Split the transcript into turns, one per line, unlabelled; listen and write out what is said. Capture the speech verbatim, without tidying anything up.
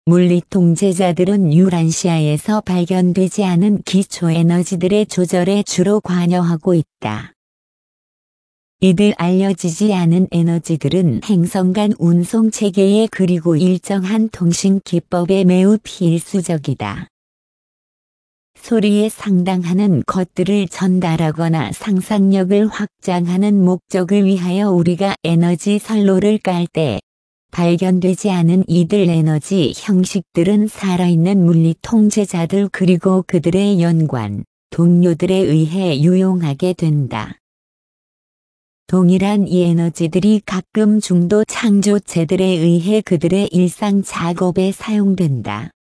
물리 통제자들은 유란시아에서 발견되지 않은 기초 에너지들의 조절에 주로 관여하고 있다. 이들 알려지지 않은 에너지들은 행성 간 운송 체계에 그리고 일정한 통신 기법에 매우 필수적이다. 소리에 상당하는 것들을 전달하거나 상상력을 확장하는 목적을 위하여 우리가 에너지 선로를 깔 때 발견되지 않은 이들 에너지 형식들은 살아있는 물리 통제자들 그리고 그들의 연관, 동료들에 의해 유용하게 된다. 동일한 이 에너지들이 가끔 중도 창조체들에 의해 그들의 일상 작업에 사용된다.